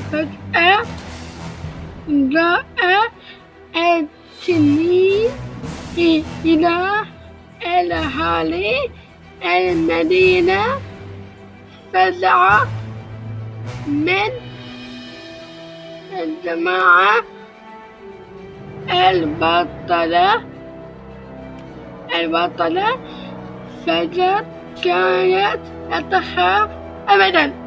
فجأة جاء التنين إلى أهالي المدينة. فزع من الجماعة البطلة فجأة كانت لا تخاف أبدا.